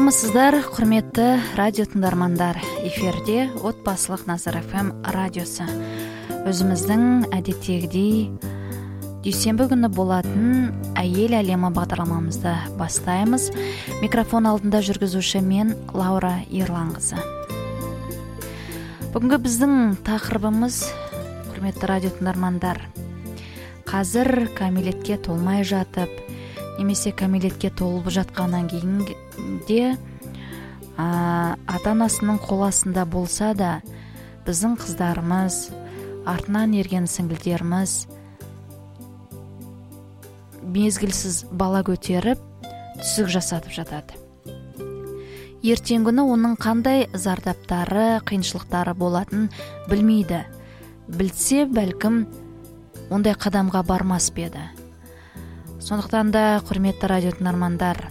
Саламатсыздар, құрметті радио тыңдармандар. Эфирде отбасылық Назар ФМ радиосы. Өзіміздің әдеттегідей дүйсенбі күні болатын әйел әлемі бағдарламамызды бастаймыз. Микрофон алдында жүргізуші мен Лаура Ерланқызы. Бүгінгі біздің тақырыбымыз, құрметті радио тыңдармандар, қазір кәмелетке толмай жатып, немесе кәмелетке толып жатқаннан кейін де ата-анасының қол астында болса да, біздің қыздарымыз, артынан ерген сіңлілеріміз мезгілсіз бала көтеріп, түсік жасатып жатады. Ертең күні оның қандай зардаптары, қиыншылықтары болатын білмейді. Білсе, бәлкім, ондай қадамға бармас беді. Сондықтан да, құрметті радио тыңдармандар,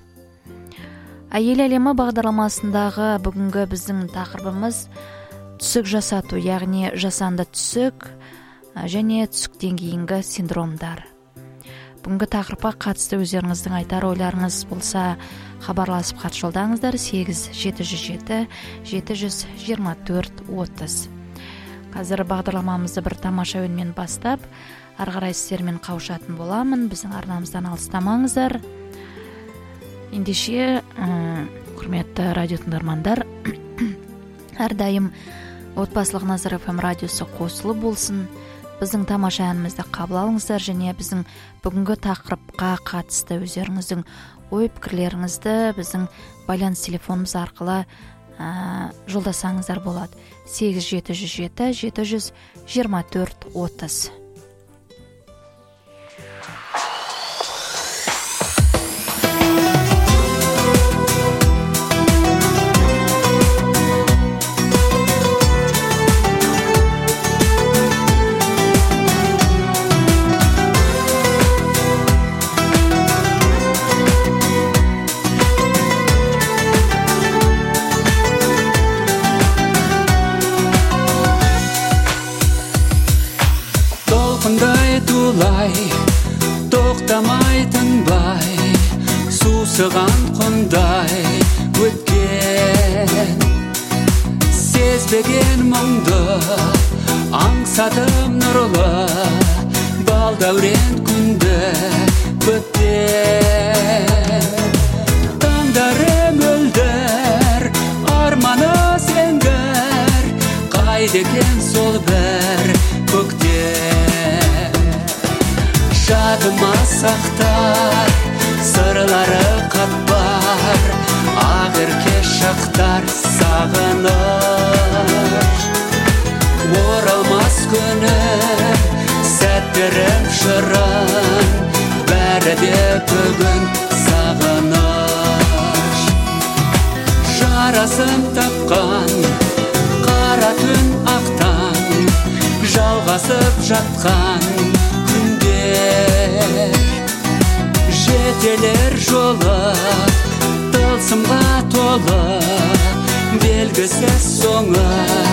әйел әлемі бағдарламасындағы бүгінгі біздің тақырыбымыз түсік жасату, яғни жасанды түсік және түсіктен кейінгі синдромдар. Бүгінгі тақырыпқа қатысты өздеріңіздің айтар ойларыңыз болса, хабарласып хат жолдаңыздар 8-707-724-30. Қазір бағдарламамызды бір тамаша үнмен бастап, ары қарай сіздермен қауышатын боламын. Біздің арнамыздан алыстамаңыздар. Ендеше, құрметті радио тыңдармандар, әрдайым отбасылық Назар ФМ радиосы қосылы болсын. Біздің тамаша әнімізді қабыл алыңыздар және біздің бүгінгі тақырыпқа қатысты өздеріңіздің ой пікірлеріңізді біздің байланыс телефонымыз арқылы жолдасаңыздар болады. 8-707-724-30. Тоқтамай тынбай, сусыған құндай өткен, сезбеген мұңды аңсадым нұрлы, балдәурен күнді көптен. Таңдары мөлдір, арманы сеңгір, қайда екен сол бір көктен. Жадыма сақтар, сырлары қатпар, ағырке шақтар сағыныш. Оралмас күнім, сәттерім шырын, бәрі де бүгін сағыныш. Жарасын тапқан, қара түн ақтан, жалғасып жатқан жетелер жолы, тылсымға толы, белгісіз соңы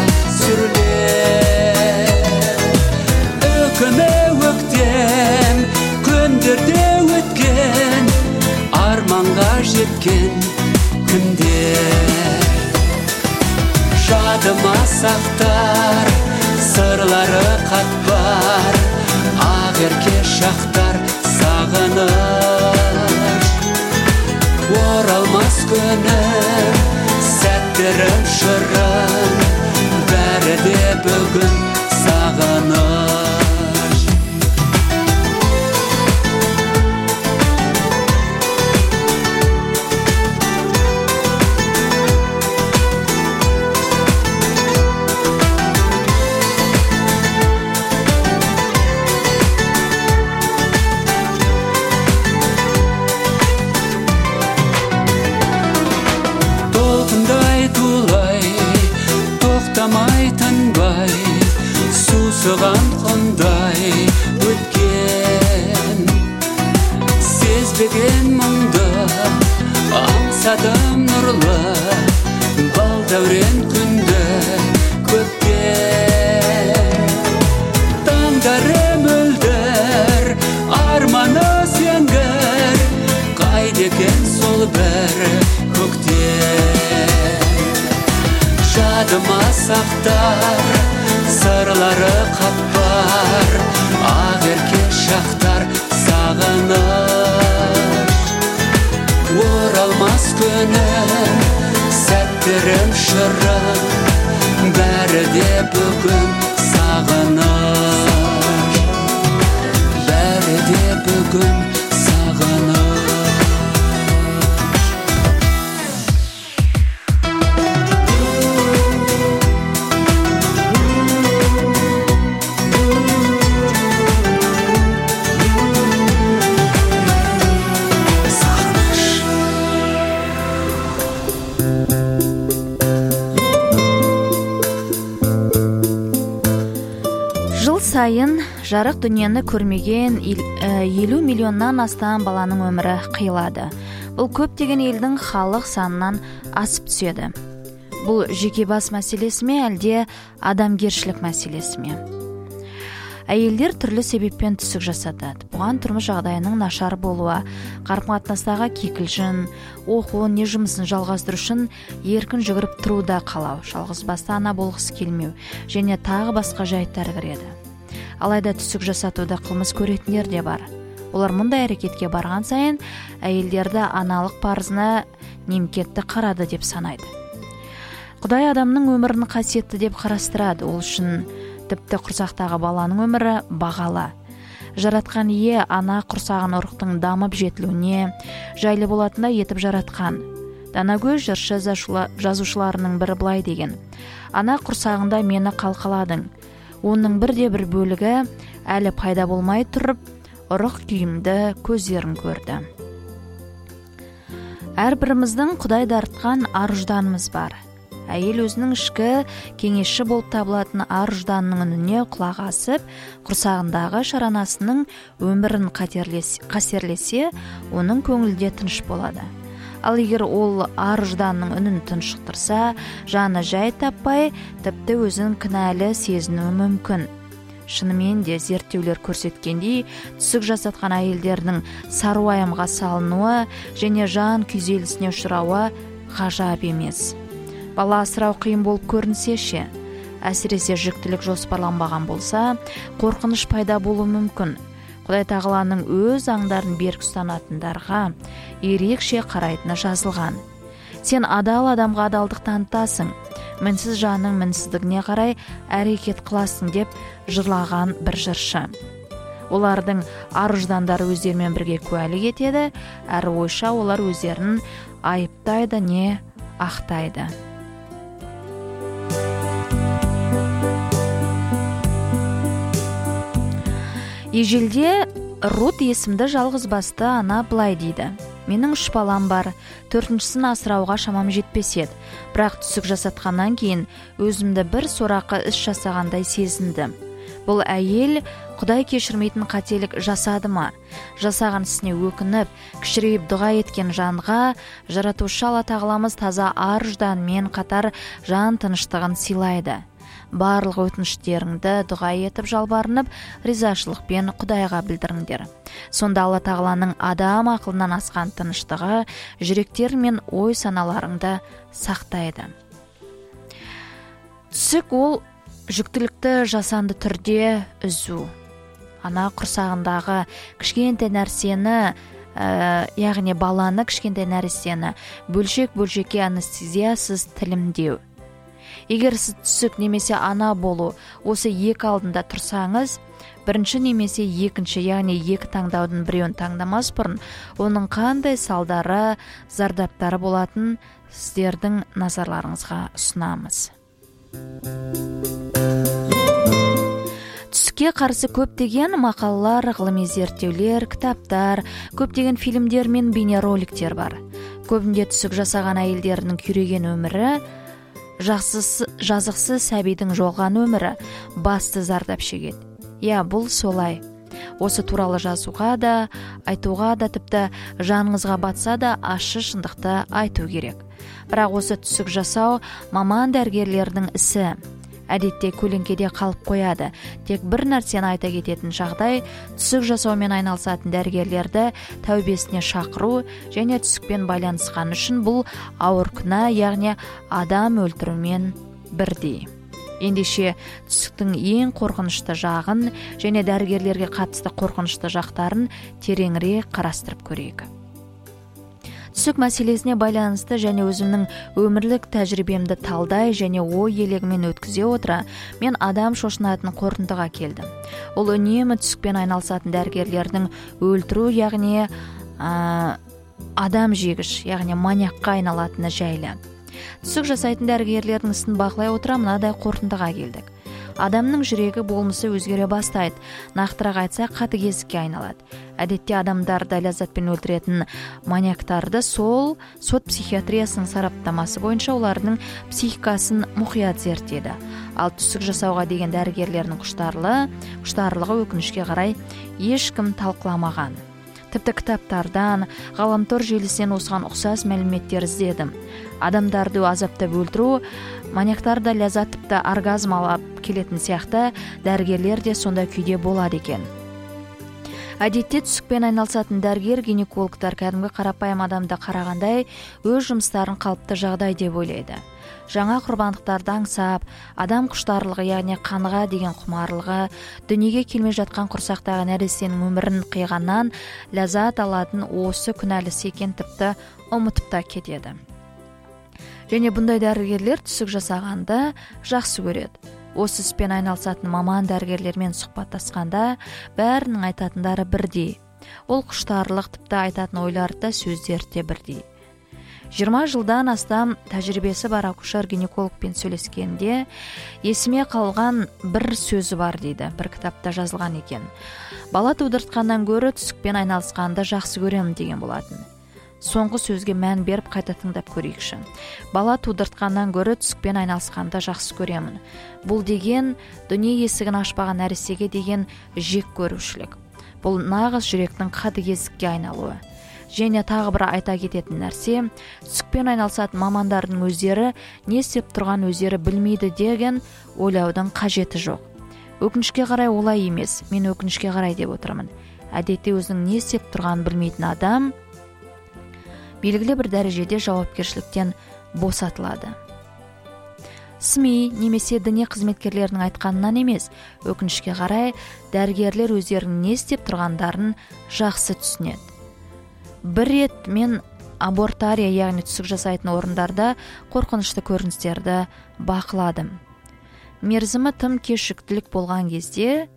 сүрлер. Өкіме өктем, күндерде өткен, арманға жеткен күндер. Жадыма сақтар, сырлары қатпар, ағырке шақтар сағыныш. Оралмас күнім, сәттерім шырын, бәрі де бүгін сағыныш. Тынбай, сусыған құндай өткен, сезбеген мұңды аңсадым нұрлы, балдәурен күнді көптен. Таңдары мөлдір, арманы сеңгір, қайда екен сол бір көктен. сақтар, сырлары қатпар, ақ ерке шақтар сағыныш. Оралмас күнім, сәттерім шырым, бәрі де бүгін сағыныш. Бәрі де бүгін сағыныш. сайын жарық дүниені көрмеген 50 миллионнан астам баланың өмірі қиылады. Бұл көптеген елдің халық санынан асып түседі. Бұл жеке бас мәселесі ме, әлде адамгершілік мәселесі ме? Әйелдер түрлі себеппен түсік жасатады. Бұған тұрмыс жағдайының нашар болуы, қарым-қатынастағы кикілжің, оқу не жұмысын жалғастыру үшін еркін жүгіріп тұруда қалау, жалғызбасты ана болғысы келмеу және тағы басқа жайттар кіреді. Алайда түсік жасатуда қылмыс көретіндер де бар. Олар мұндай әрекетке барған сайын әйелдерді аналық парызына немкетті қарады деп санайды. Құдай адамның өмірін қасиетті деп қарастырады. Ол үшін тіпті құрсақтағы баланың өмірі бағалы. Жаратқан ие ана құрсағын ұрықтың дамып жетілуіне жайлы болатындай етіп жаратқан. Данагөз жыршы жазушыларының бірі былай деген: ана құрсағында мені қалқаладың. Оның бірде-бір бөлігі әлі пайда болмай тұрып, ұрық күйімді көздерін көрді. Әрбіріміздің Құдай дарытқан ар-ұжданымыз бар. Әйел өзінің ішкі кеңесші болып табылатын ар-ұжданының үніне құлақ асып, құрсағындағы шаранасының өмірін қасерлесе, оның көңілде тыныш болады. Ал егер ол ар-ұжданның үнін тұншықтырса, жаны жай таппай, тіпті өзін кінәлі сезінуі мүмкін. Шынымен де зерттеулер көрсеткендей, түсік жасатқан әйелдердің саруайымға салынуы және жан күйзелісіне ұшырауы ғажап емес. Бала асырау қиын болып көрінсе ше, әсіресе жүктілік жоспарланбаған болса, қорқыныш пайда болуы мүмкін. Құдай тағаланың өз аңдарын берік ұстанатындарға ерекше қарайтыны жазылған. Сен адал адамға адалдық танытасың, мінсіз жанның мінсіздігіне қарай әрекет қыласың деп жырлаған бір жыршы. Олардың ар-ұждандары өздерімен бірге куәлік етеді, әрі ойша олар өздерін айыптайды не ақтайды. Ежелде Рут есімді жалғызбасты ана былай дейді: менің 3 балам бар, 4-шісін асырауға шамам жетпес еді. Бірақ түсік жасатқаннан кейін өзімді бір сорақы іс жасағандай сезіндім. Бұл әйел Құдай кешірмейтін қателік жасады ма? Жасаған ісіне өкініп, кішірейіп дұға еткен жанға жаратушы Алла тағаламыз таза ар-ұжданмен қатар жан тыныштығын сыйлайды. Барлық өтініштеріңді дұға етіп жалбарынып, ризашылықпен Құдайға білдіріңдер. Сонда Алла тағаланың адам ақылынан асқан тыныштығы жүректер мен ой саналарыңды сақтайды. Түсік ол жүктілікті жасанды түрде үзу. Ана құрсағындағы кішкентай нәрсені, яғни баланы кішкентай нәрсені бөлшек-бөлшекке анестезиясыз тілімдеу. Егер сіз түсік немесе ана болу осы екі алдында тұрсаңыз, бірінші немесе екінші, яғни екі таңдаудың біреуін таңдамас бұрын, оның қандай салдары, зардаптары болатын сіздердің назарларыңызға ұсынамыз. Түсікке қарсы көптеген мақалалар, ғылыми зерттеулер, кітаптар, көптеген фильмдер мен бейнероликтер бар. Көбінде түсік жасаған әйелдердің күйреген өмірі, жазықсыз сәбидің жоғалған өмірі басты зардап шегеді. Бұл солай. Осы туралы жазуға да, айтуға да, тіпті жаныңызға батса да ащы шындықты айту керек. Бірақ осы түсік жасау маман дәрігерлердің ісі. Әдетте көлеңкеде қалып қояды. Тек бір нәрсені айта кететін жағдай, түсік жасаумен айналысатын дәрігерлерді тәубесіне шақыру және түсікпен байланысқан үшін бұл ауыр күнә, яғни адам өлтірумен бірдей. Ендеше түсіктің ең қорқынышты жағын және дәрігерлерге қатысты қорқынышты жақтарын тереңірек қарастырып көрейік. Түсік мәселесіне байланысты және өзімнің өмірлік тәжірибемді талдай және ой елегімен өткізе отыра, мен адам шошынатын қорытындыға келдім. Ол үнемі түсікпен айналысатын дәрігерлердің өлтіру, яғни адам жегіш, яғни маниакқа айналатыны жайлы. Түсік жасайтын дәрігерлердің ісін бақылай отыра мынадай қорытындыға келдік. Адамның жүрегі болмысы өзгере бастайды, нақтырақ айтсақ қатыгездікке айналады. Әдетте адамдарды ләззатпен өлтіретін маниактарды сот психиатриясының сараптамасы бойынша олардың психикасын мұқият зерттеді. Ал түсік жасауға деген дәрігерлердің құштарлығы өкінішке қарай ешкім талқыламаған. Тіпті кітаптардан, ғаламтор желісінен осыған ұқсас мәліметтер іздедім. Адамдарды азаптап өлтіру, маниактарда ләззат тіпті оргазм алып келетін сияқты дәрігерлер де сондай күйде болады екен. Әдетте түсікпен айналысатын дәрігер, гинекологтар кәдімгі қарапайым адамды қарағандай өз жұмыстарын қалыпты жағдай деп ойлайды. Жаңа құрбандықтарды аңсап, адам құштарлығы, яғни қанға деген құмарлығы, дүниеге келмей жатқан құрсақтағы нәрестенің өмірін қиғаннан ләззат алатын осы күнәлісі екен тіпті ұмытып та кетеді. Және бұндай дәрігерлер түсік жасағанды жақсы көреді. Осы іспен айналысатын маман дәрігерлермен сұхбаттасқанда бәрінің айтатындары бірдей. Ол құштарлық, тіпті айтатын ойлары да сөздері де бірдей. 20 жылдан астам тәжірибесі бар акушер-гинекологпен сөйлескенде есіме қалған бір сөзі бар дейді, бір кітапта жазылған екен. Бала тудыртқаннан гөрі түсікпен айналысқанды жақсы көремін деген болатын. Соңғы сөзге мән беріп қайта тыңдап көрейікші. Бала тудыртқаннан гөрі түсікпен айналысқанды жақсы көремін. Бұл деген дүние есігін ашпаған нәрестеге деген жек көрушілік. Бұл нағыз жүректің қатыгездікке айналуы. Және тағы бір айта кететін нәрсе, түсікпен айналысатын мамандардың өздері не істеп тұрған өздері білмейді деген ойлаудың қажеті жоқ. Өкінішке қарай олай емес, мен өкінішке қарай деп отырмын. Әдетте өзінің не істеп тұрғанын білмейтін адам белгілі бір дәрежеде жауапкершіліктен босатылады. СМИ немесе діни қызметкерлерінің айтқанынан емес, өкінішке қарай дәрігерлер өздерінің не істеп тұрғандарын жақсы түсінеді. Бір рет мен абортария, яғни түсік жасайтын орындарда қорқынышты көріністерді бақыладым. Мерзімі тым кешіктілік болған кезде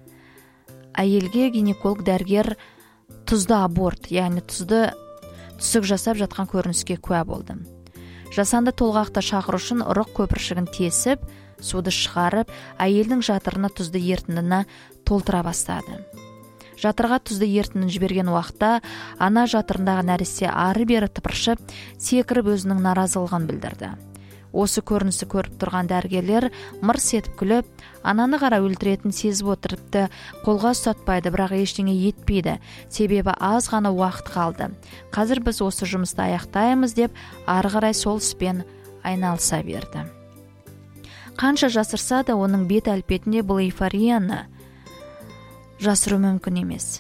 әйелге гинеколог дәрігер тұзды аборт, яғни түсік жасап жатқан көрініске куә болдым. Жасанды толғақты шақыру үшін ұрық көпіршігін тесіп, суды шығарып, әйелдің жатырына тұзды ертіндіні толтыра бастады. Жатырға тұзды ертіндіні жіберген уақытта ана жатырындағы нәресте ары-бері тыпыршып, секіріп өзінің наразылығын білдірді. Осы көрінісі көріп тұрған дәрігерлер мырс етіп күліп, ананы қара өлтіретін сезіп отырыпты, қолға ұстатпайды, бірақ ештеңе етпейді, себебі аз ғана уақыт қалды. Қазір біз осы жұмысты аяқтаймыз деп, ары қарай сол іспен айналыса берді. Қанша жасырса да, оның бет әлпетінде бұл эйфорияны жасыру мүмкін емес.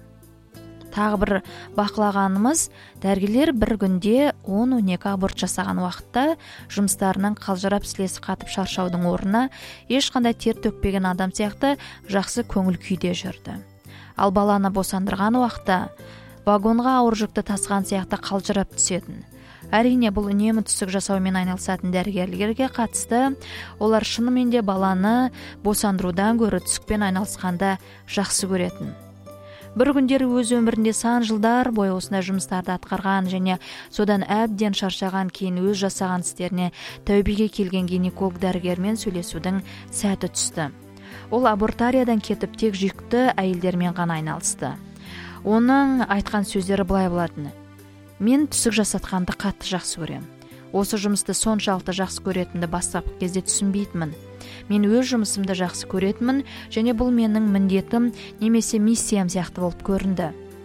Тағы бір бақылағанымыз, дәрігерлер бір күнде 10-12 аборт жасаған уақытта жұмыстарынан қалжырап сілесі қатып шаршаудың орнына ешқандай тер төкпеген адам сияқты жақсы көңіл күйде жүрді. Ал баланы босандырған уақытта вагонға ауыр жүкті тасыған сияқты қалжырап түсетін. Әрине, бұл үнемі түсік жасаумен айналысатын дәрігерлерге қатысты. Олар шынымен де баланы босандырудан гөрі түсікпен айналысқанда жақсы көретін. Бір күндері өз өмірінде сан жылдар бойы осындай жұмыстарды атқарған және содан әбден шаршаған кейін өз жасаған істеріне тәубеге келген гинеколог дәрігермен сөйлесудің сәті түсті. Ол абортариядан кетіп тек жүкті әйелдермен ғана айналысты. Оның айтқан сөздері былай болатын: мен түсік жасатқанды қатты жақсы көрем. Осы жұмысты соншалықты жақсы көретінді бастапқы кезде түсінбейтінмін. Мен өз жұмысымды жақсы көретінмін және бұл менің міндетім немесе миссиям сияқты болып көрінді.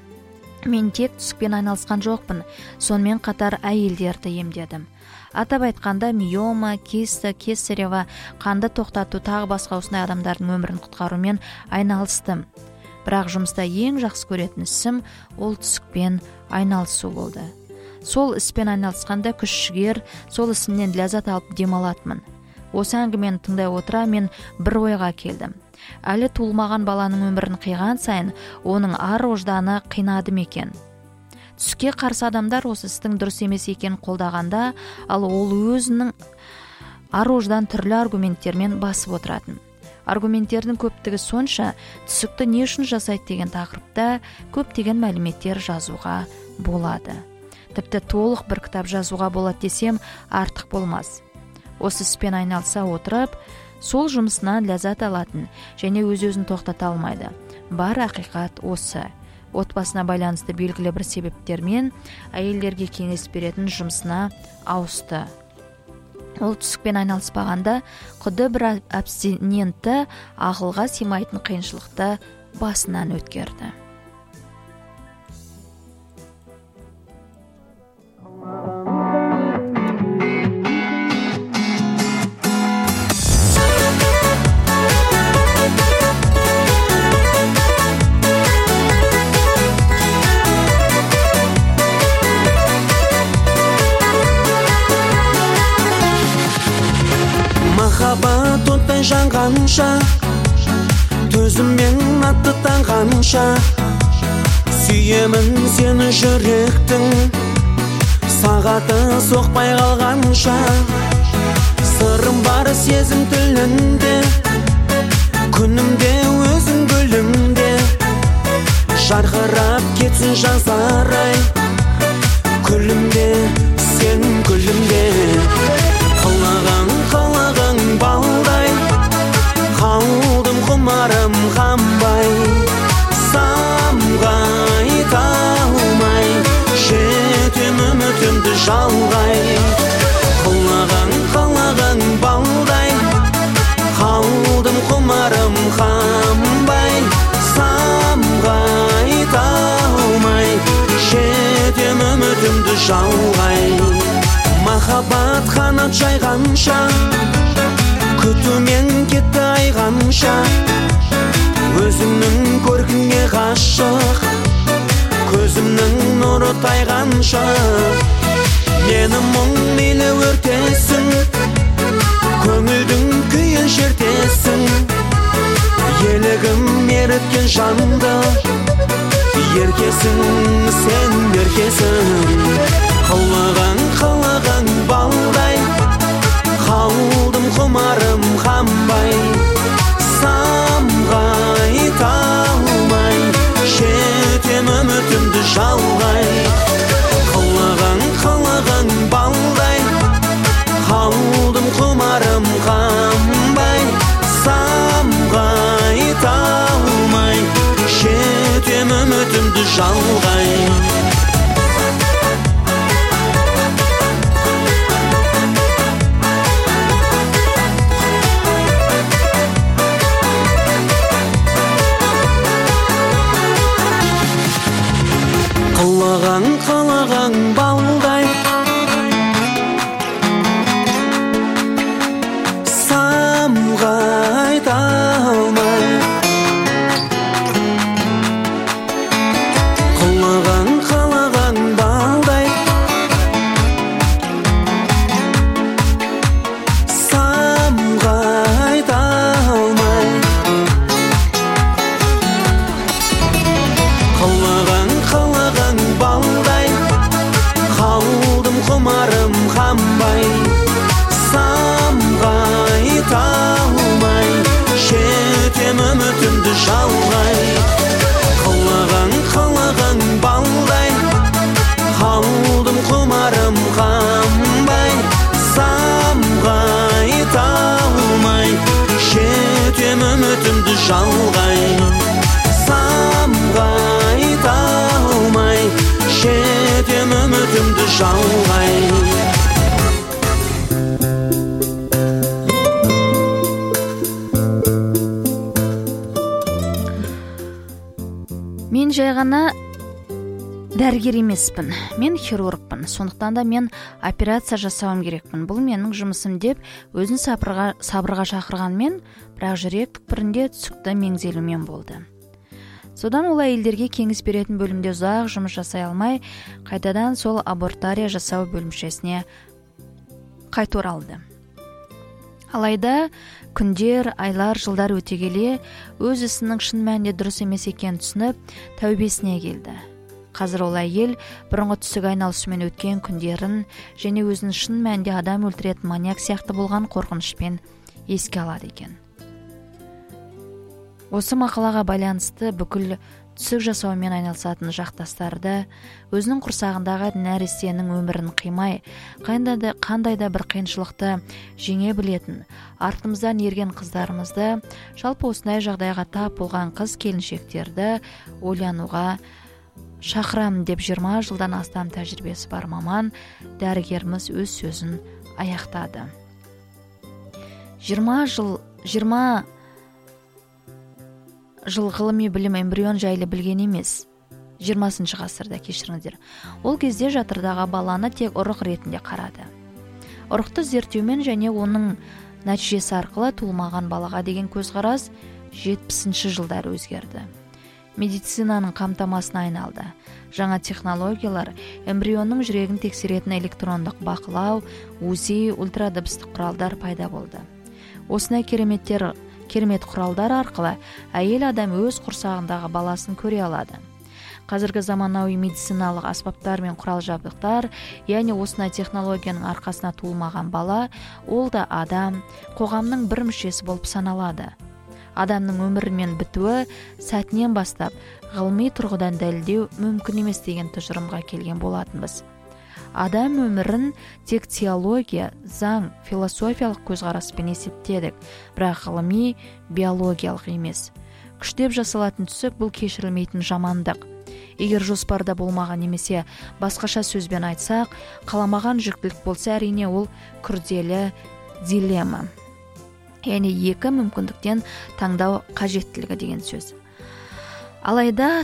Мен тек түсікпен айналысқан жоқпын, сонымен қатар әйелдерді емдедім. Атап айтқанда миома, киста, кесарева, қанды тоқтату, тағы басқа осындай адамдардың өмірін құтқарумен айналыстым. Бірақ жұмыста ең жақсы көретін ісім ол түсікпен айналысу болды. Сол іспен айналысқанда күш-жігер, сол ісімнен ләззат алып демалатынмын. Осы әңгімені тыңдай отыра мен бір ойға келдім. Әлі туылмаған баланың өмірін қиған сайын оның ар-ожданы қинады ма екен? Түске қарсы адамдар осы істің дұрыс емес екенін қолдағанда, ал ол өзінің ар-ождан түрлі аргументтермен басып отыратын. Аргументтердің көптігі сонша, түсікті не үшін жасайды деген тақырыпта көптеген мәліметтер жазуға болады. Тіпті толық бір кітап жазуға болады десем артық болмас. Осы іспен айналыса отырып, сол жұмысынан ләззат алатын және өз-өзін тоқтата алмайды. Бар ақиқат осы. Отбасына байланысты белгілі бір себептермен әйелдерге кеңес беретін жұмысына ауысты. Ол түсікпен айналыспағанда құдды бір абстинентті ақылға сыймайтын қиыншылықты басынан өткерді. Махаббат оттай жанғанша, төзіммен атты таңғанша, сүйемін сені жүректің сағаты соқпай қалғанша. Сырым бар сезім тілінде, күнімде өзің гүлімде, жарқырап кетсін жазарай, күлімде сен күлімде. Қалаған балдай, қалдым құмарым қамбай, самғай талмай, жетем үмітімді жалғай. Қалаған балдай, қалдым құмарым қамбай, самғай талмай, жетем үмітімді жалғай. Махаббат қанат жайғанша, күтумен кетті айғанша, өзіңнің көркіңе ғашық, көзімнің нұры тайғанша. Мені мұң мейлі өртесің, көңілдің күйін шертесің, елігім еріткен жанды, еркесің сен еркесің. Қалаған балдай, қалдым құмарым қамбай, самғай талмай, жетем үмітімді жалғай. Қалаған балдай, қалдым құмарым қамбай, самғай талмай, жетем үмітімді жалғай. Қалаған балдай, самғай талмай, қалаған балдай, самғай талмай, қалаған балдай, қалдым құмарым қамбай, самғай талмай, жетем үмітімді жалғай. Қалаған балдай, қалдым құмарым қамбай, самғай талмай, жетем үмітімді жалғай. Самғай талмай, жетем үмітімді жалғай. Мен жай ғана дәрігер емеспін, мен хирургпын, сондықтан да мен операция жасауым керекпін. Бұл менің жұмысым деп өзін сабырға шақырғанмен, бірақ жүрек түкпірінде түсікті меңзелумен болды. Содан ол әйелдерге кеңес беретін бөлімде ұзақ жұмыс жасай алмай, қайтадан сол абортария жасау бөлімшесіне қайта оралды. Алайда күндер, айлар, жылдар өте келе өз ісінің шын мәнінде дұрыс емес екенін түсініп, тәубесіне келді. Қазір ол әйел бұрынғы түсік айналысымен өткен күндерін және өзінің шын мәнінде адам өлтіретін маньяк сияқты болған қорқынышпен еске алады екен. Осы мақалаға байланысты бүкіл түсік жасаумен айналысатын жақтастарды өзінің құрсағындағы нәрестенің өмірін қимай, қандай да бір қиыншылықты жеңе білетін, артымыздан ерген қыздарымызды, жалпы осындай жағдайға тап болған қыз келіншектерді ойлануға шақырамын деп 20 жылдан астам тәжірибесі бар маман дәрігеріміз өз сөзін аяқтады. 20 жыл ғылыми білім эмбрион жайлы білген емес. 20 ғасырда, кешіріңіздер. Ол кезде жатырдағы баланы тек ұрық ретінде қарады. Ұрықты зерттеумен және оның нәтижесі арқылы туылмаған балаға деген көзқарас 70 жылдар өзгерді. Медицинаның қамтамасына айналды. Жаңа технологиялар, эмбрионның жүрегін тексеретін электрондық бақылау, УЗИ, ультрадыбыстық құралдар пайда болды. Осындай керемет құралдар арқылы әйел адам өз құрсағындағы баласын көре алады. Қазіргі заманауи медициналық аспаптар мен құрал жабдықтар, яғни осындай технологияның арқасына туылмаған бала, ол да адам, қоғамның бір мүшесі болып саналады. Адамның өмірімен бітуі сәтінен бастап ғылыми тұрғыдан дәлелдеу мүмкін емес деген тұжырымға келген болатынбыз. Адам өмірін тек теология, заң, философиялық көзқараспен есептедік, бірақ ғылыми, биологиялық емес. Күштеп жасалатын түсік бұл кешірілмейтін жамандық. Егер жоспарда болмаған немесе басқаша сөзбен айтсақ, қаламаған жүктілік болса, әрине ол күрделі дилемма. Яғни екі мүмкіндіктен таңдау қажеттілігі деген сөз. Алайда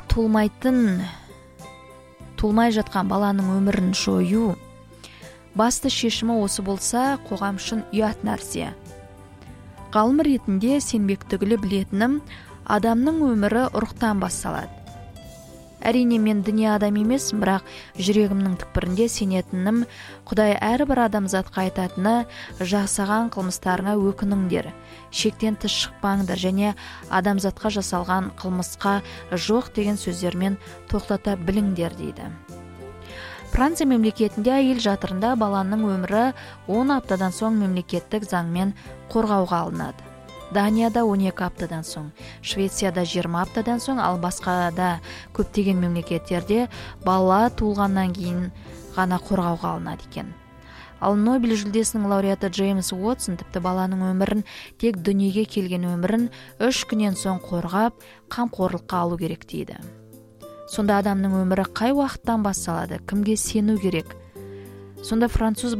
туылмай жатқан баланың өмірін жою басты шешімі осы болса, қоғам үшін ұят нәрсе. Ғалым ретінде сенбек түгілі білетінім, адамның өмірі ұрықтан басталады. Әрине мен діни адам емес, бірақ жүрегімнің түкпірінде сенетінім, Құдай әрбір адамзатқа айтатыны, жасаған қылмыстарыңа өкініңдер, шектен тыс шықпаңдар және адамзатқа жасалған қылмысқа жоқ деген сөздермен тоқтата біліңдер дейді. Франция мемлекетінде әйел жатырында баланың өмірі 10 аптадан соң мемлекеттік заңмен қорғауға алынады. Данияда 12 аптадан соң, Швецияда 20 аптадан соң, ал басқада көптеген мемлекеттерде бала туылғаннан кейін ғана қорғауға алынады екен. Ал Нобель жүлдесінің лауреаты Джеймс Уотсон тіпті баланың өмірін, тек дүниеге келген өмірін 3 күннен соң қорғап, қамқорлыққа алу керек дейді. Сонда адамның өмірі қай уақыттан басталады, кімге сену керек? Сонда француз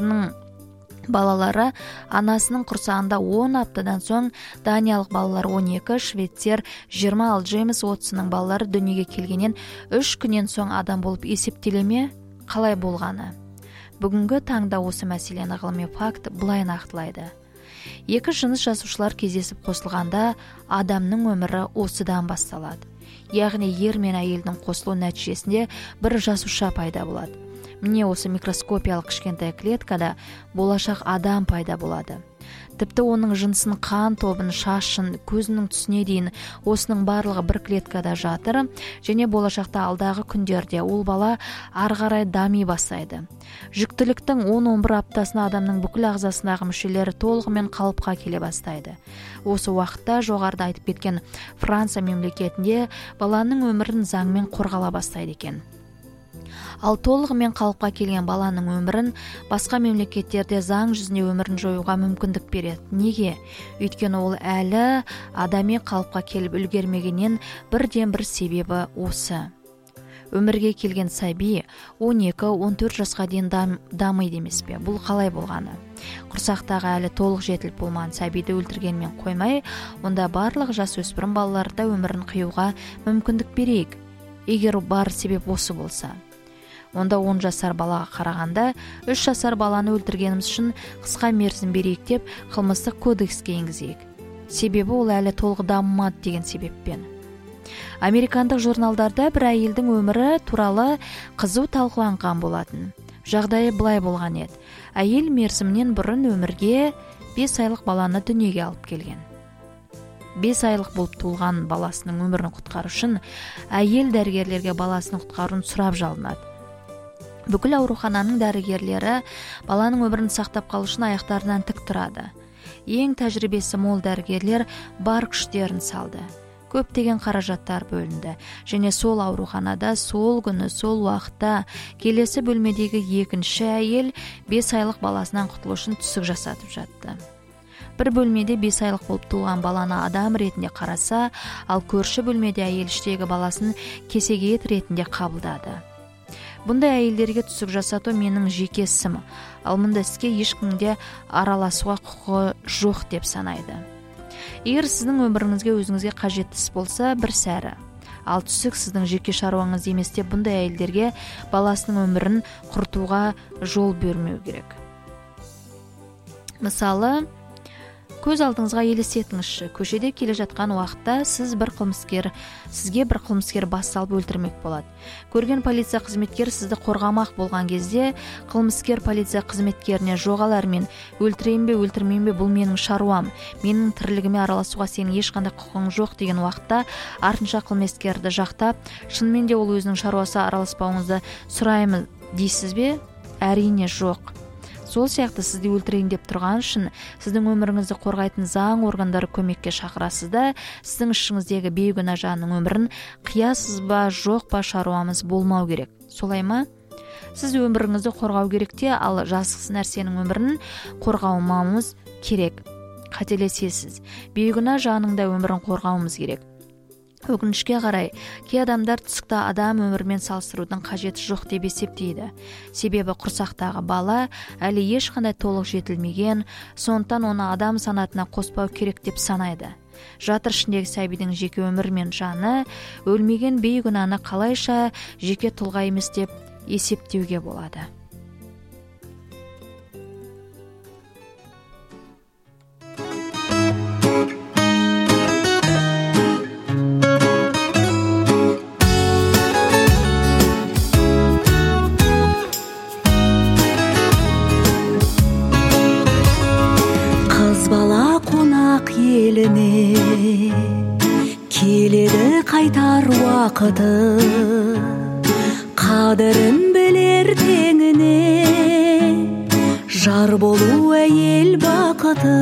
балалары анасының құрсағында 10 аптадан соң, даниялық балалар 12, шведтер 20, ал Джеймс Уотсонның балалары дүниеге келгеннен 3 күннен соң адам болып есептелеме? Қалай болғаны? Бүгінгі таңда осы мәселені ғылыми факт былай нақтылайды. Екі жыныс жасушылар кездесіп қосылғанда адамның өмірі осыдан басталады. Яғни ер мен әйелдің қосылу нәтижесінде бір жасуша пайда болады. Міне осы микроскопиялық кішкентай клеткада болашақ адам пайда болады. Тіпті оның жынысын, қан тобын, шашын, көзінің түсіне дейін осының барлығы бір клеткада жатыр және болашақта алдағы күндерде ол бала ары қарай дами бастайды. Жүктіліктің 10-11 аптасына адамның бүкіл ағзасындағы мүшелері толығымен қалыпқа келе бастайды. Осы уақытта жоғарыда айтып кеткен Франция мемлекетінде баланың өмірін заңмен қорғала бастайды екен. Ал толығымен қалыпқа келген баланың өмірін басқа мемлекеттерде заң жүзінде өмірін жоюға мүмкіндік береді. Неге? Өйткені ол әлі адами қалыпқа келіп үлгермегеннен бірден бір себебі осы. Өмірге келген сәби 12-14 жасқа дейін дамиды емес пе? Бұл қалай болғаны? Құрсақтағы әлі толық жетіліп болмаған сәбиді өлтіргенмен қоймай, онда барлық жасөспірім балаларда өмірін қиюға мүмкіндік берейік. Егер бар себеп осы болса. Онда 10 жасар балаға қарағанда 3 жасар баланы өлтіргеніміз үшін қысқа мерзім берейік деп қылмыстық кодекске енгізейік. Себебі ол әлі толық дамымады деген себеппен. Американдық журналдарда бір әйелдің өмірі туралы қызу талқыланған болатын. Жағдайы былай болған еді. Әйел мерзімнен бұрын өмірге 5 айлық баланы дүниеге алып келген. 5 айлық болып туылған баласының өмірін құтқару үшін әйел дәрігерлерге баласының құтқаруын сұрап жалынады. Бүкіл аурухананың дәрігерлері баланың өмірін сақтап қалу үшін аяқтарынан тік тұрады. Ең тәжірибесі мол дәрігерлер бар күштерін салды. Көптеген қаражаттар бөлінді және сол ауруханада сол күні сол уақытта келесі бөлмедегі екінші әйел 5 айлық баласынан құтылу үшін түсік жасатып жатты. Бір бөлмеде 5 айлық болып туылған баланы адам ретінде қараса, ал көрші бөлмеде әйел іштегі баласын кесеге ет ретінде қабылдады. Бұндай әйелдерге түсік жасату менің жеке ісім, ал мұндай іске ешкімде араласуға құқығы жоқ деп санайды. Егер сіздің өміріңізге өзіңізге қажетті іс болса, бір сәрі. Ал түсік сіздің жеке шаруаңыз емес деп бұндай әйелдерге баласының өмірін құртуға жол бермеу керек. Мысалы, көз алдыңызға елестетіңізші, көшеде келе жатқан уақытта сізге бір қылмыскер бас салып өлтірмек болады. Көрген полиция қызметкері сізді қорғамақ болған кезде, қылмыскер полиция қызметкеріне жоғал әрмен, өлтірейін бе, өлтірмейін бе, бұл менің шаруам, менің тірлігіме араласуға сенің ешқандай құқың жоқ деген уақытта артынша қылмыскерді жақтап, шынымен де ол өзінің шаруасы араласпауыңызды сұраймын дейсіз бе? Әрине жоқ. Сол сияқты сізді өлтірейін деп тұрған үшін сіздің өміріңізді қорғайтын заң органдары көмекке шақырасыз да, сіздің ішіңіздегі бейгүнә жанның өмірін қиясыз ба, жоқ па шаруамыз болмау керек. Солай ма? Сіз өміріңізді қорғау керек те, ал жазықсыз нәрсенің өмірін қорғамауымыз керек. Қателесесіз. Бейгүнә жанның да өмірін қорғауымыз керек. Өкінішке қарай, кей адамдар түсікті адам өмірмен салыстырудың қажеті жоқ деп есептейді. Себебі құрсақтағы бала әлі ешқандай толық жетілмеген, сондықтан оны адам санатына қоспау керек деп санайды. Жатыр ішіндегі сәбидің жеке өмірі мен жаны өлмеген бейгүнәні қалайша жеке тұлға емес деп есептеуге болады. Еліне келеді қайтар уақыты, қадірін білер теңіне, жар болу әйел бақыты.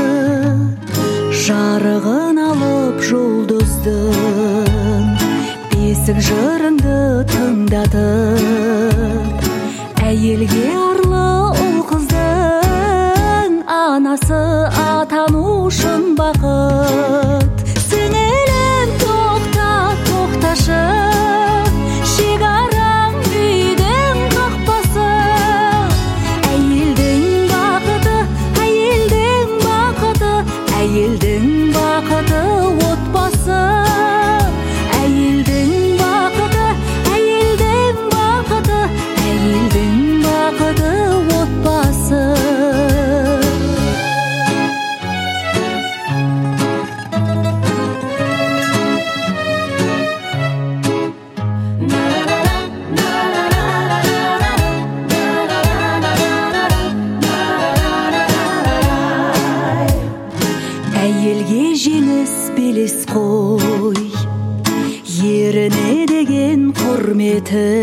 Жарығын алып жұлдыздың бесік жырыңды тыңдатып, әйелге арлы ұл қыздың анасы атану үшін бақыт. Сіңілім тоқташы, шекараң үйдің қақпасы. Әйелдің бақыты, әйелдің бақыты, әйелдің бақыты отбасы. Әйелдің бақыты, әйелдің бақыты, әйелдің бақыты отбасы. Әйелге жеңіс белес қой, еріне деген құрметі,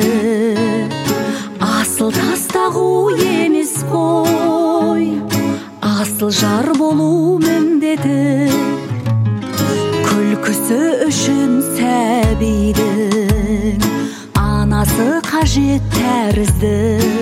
асыл тастағу емес қой, асыл жар болу міндеті. Күлкісі үшін сәбидің анасы қажет тәрізді,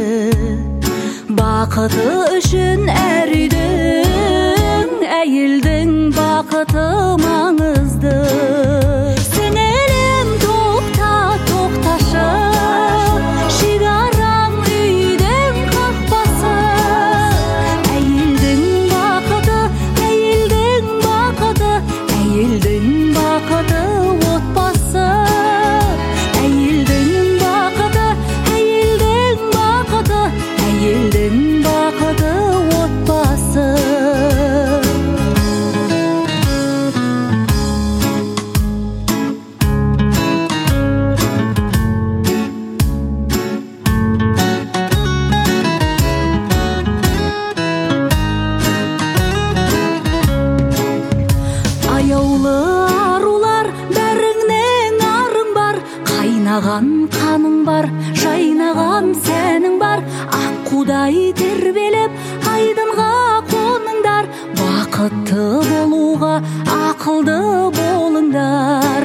бақыты үшін әр үйдің әйелдің бақыты маңызды. Сіңілім тоқташы, шекараң үйдің қақпасы. Әйелдің бақыты, әйелдің бақыты, әйелдің бақыты отбасы. Әйелдің бақыты, әйелдің бақыты, әйелдің бақыты отбасы. қаның бар, жайнаған сәнің бар, аққудай тербеліп айдынға қоныңдар. Бақытты болуға ақылды болыңдар.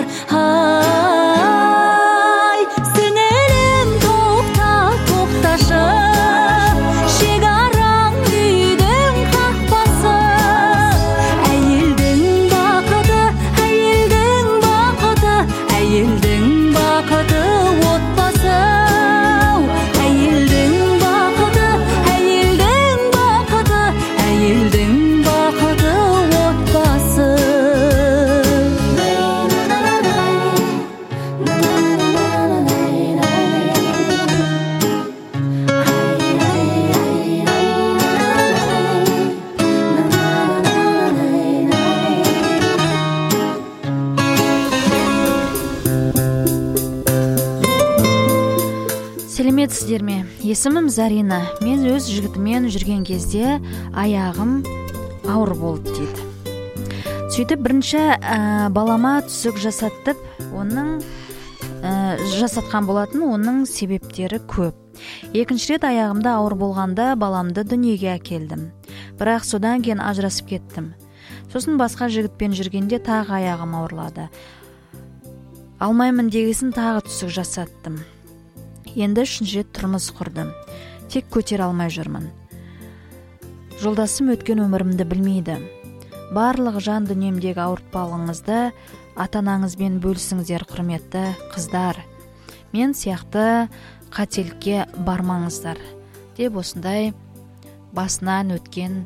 Ай, сіңілім тоқташы, шекараң үйдің қақпасы. Әйелдің бақыты, әйелдің бақыты, әйелдің бақыты отбасы. Әйелдің бақыты, әйелдің бақыты, әйелдің бақыты отбасы. Сәлеметсіздер ме? Есімім Зарина. Мен өз жігітімен жүрген кезде аяғым ауыр болды дейді. Сөйтіп бірінші балама түсік жасаттып, оның жасатқан болатын, оның себептері көп. Екінші рет аяғымда ауыр болғанда баламды дүниеге әкелдім. Бірақ содан кейін ажырасып кеттім. Сосын басқа жігітпен жүргенде тағы аяғым ауырлады. Алмаймын дегесін тағы түсік жасаттым. Енді үшінші рет тұрмыс құрдым. Тек көтер алмай жүрмін. Жолдасым өткен өмірімді білмейді. Барлық жан дүниемдегі ауыртпалығыңызды ата-анаңызбен бөлісіңіздер, құрметті қыздар. Мен сияқты қателікке бармаңыздар деп осындай басынан өткен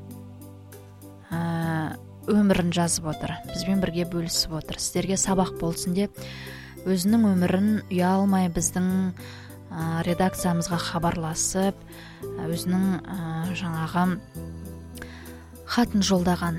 өмірін жазып отыр. Бізбен бірге бөлісіп отыр. Сіздерге сабақ болсын деп өзінің өмірін ұялмай біздің редакциямызға хабарласып, өзінің жаңағы хатын жолдаған.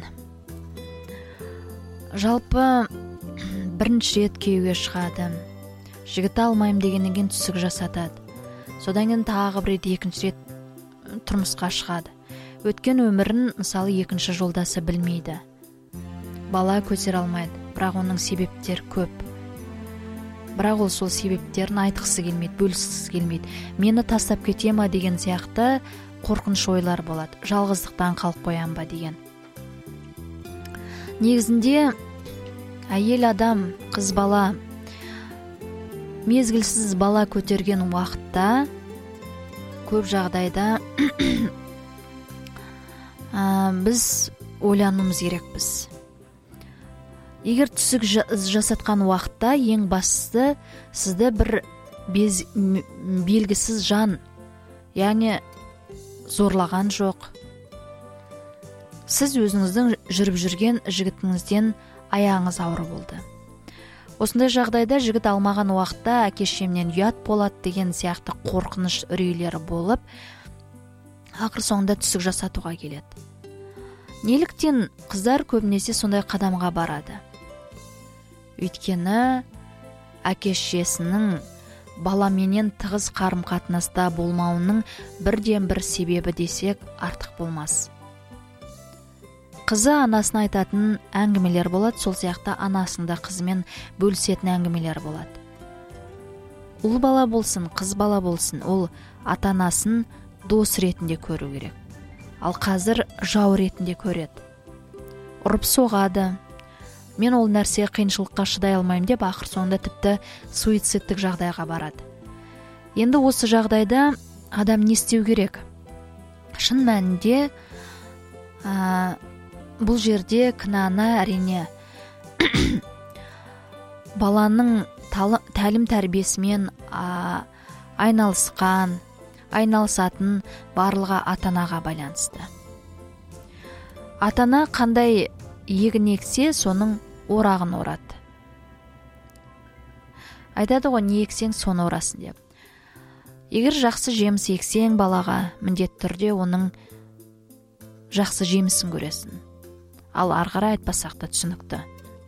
Жалпы бірінші рет күйеуге шығады. Жігіті алмайым дегеннен кейін түсік жасатады. Содан кейін тағы бір рет, екінші рет тұрмысқа шығады. Өткен өмірін мысалы екінші жолдасы білмейді. Бала көтер алмайды, бірақ оның себептері көп. Бірақ ол сол себептерін айтқысы келмейді, бөліскісі келмейді. Мені тастап кете ма деген сияқты қорқыныш ойлар болады. Жалғыздықтан қалып қоям ба деген. Негізінде әйел адам, қыз бала мезгілсіз бала көтерген уақытта көп жағдайда біз ойлануымыз керекпіз. Егер түсік жасатқан уақытта ең бастысы сізді бір белгісіз жан, яғни зорлаған жоқ. Сіз өзіңіздің жүріп жүрген жігітіңізден аяғыңыз ауыр болды. Осындай жағдайда жігіт алмаған уақытта әке-шешемнен ұят болады деген сияқты қорқыныш үрейлері болып, ақыр соңында түсік жасатуға келеді. Неліктен қыздар көбінесе сондай қадамға барады? Өйткені әке-шешесінің баламенен тығыз қарым-қатынаста болмауының бірден бір себебі десек артық болмас. Қызы анасына айтатын әңгімелер болады, сол сияқты анасында қызымен бөлісетін әңгімелер болады. Ұл бала болсын, қыз бала болсын, ол ата-анасын дос ретінде көру керек. Ал қазір жау ретінде көреді. Ұрып соғады. Мен ол нәрсе қиыншылыққа шыдай алмаймын деп ақыр соңында тіпті суицидтік жағдайға барады. Енді осы жағдайда адам не істеу керек? Шын мәнінде бұл жерде кінәні әрине баланың тәлім тәрбиесімен айналысатын барлығы ата-анаға байланысты. Ата-ана қандай егін ексе, соның орағын орады. Айтады ғой, не ексең, соны орасын деп. Егер жақсы жеміс ексең балаға, міндетті түрде оның жақсы жемісін көресің. Ал арғара айтпасақ та түсінікті.